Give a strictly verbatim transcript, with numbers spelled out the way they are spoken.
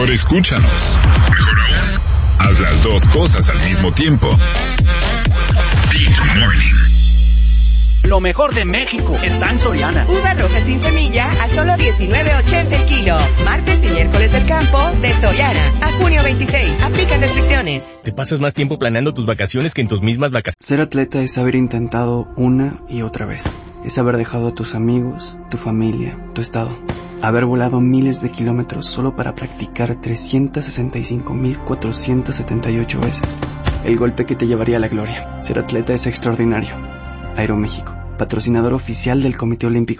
Escúchanos. Mejor aún, haz las dos cosas al mismo tiempo. Beat Morning. Lo mejor de México está en Soriana. Uva roja sin semilla a solo diecinueve ochenta el kilo. Martes y miércoles del campo de Soriana. A junio veintiséis. Aplican restricciones. Te pasas más tiempo planeando tus vacaciones que en tus mismas vacaciones. Ser atleta es haber intentado una y otra vez. Es haber dejado a tus amigos, tu familia, tu estado. Haber volado miles de kilómetros solo para practicar trescientas sesenta y cinco mil cuatrocientas setenta y ocho veces. El golpe que te llevaría a la gloria. Ser atleta es extraordinario. Aeroméxico, patrocinador oficial del Comité Olímpico